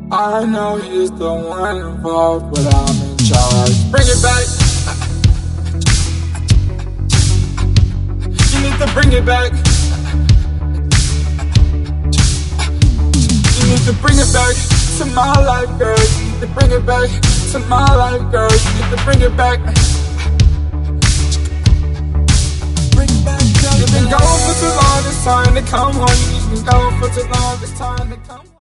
I know he's the one involved, but I'm in charge. Bring it back. You need to bring it back. You need to bring it back to my life, girl. You need to bring it back to my life, girl. You need to bring it back. You've been gone for too long, it's time to come home. You've been gone for too long, it's time to come home.